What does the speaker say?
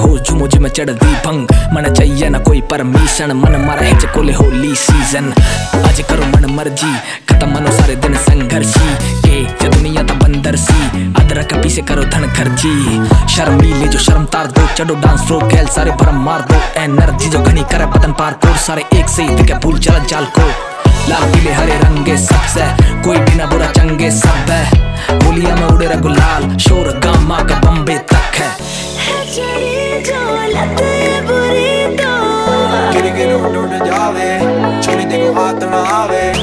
हो झूमो जिमें चढ़दी भंग मन चाहिए ना कोई परमिशन मन मारा है कोले होली सीजन आज करो मन मर्जी खत्म मनो सारे दिन संघर्षी के दुनिया ता बंदर सी अदरक पीछे करो धन खर्ची शर्मीले जो शर्म तार दो चढ़ो डांस फ्लो गैल सारे भरम मार दो एनर्जी जो घनी करे बदन पार कोर सारे एक से ही दिखे भूल चला जाल को लाल पीले हरे रंगे सबसे कोई भी ना बुरा चंगे सब है होलिया में उड़े रा गुलाल शोर गामा का बम्बे तक है गिर गिर उड़ उड़ जावे छोरी देखो हाथ ना आवे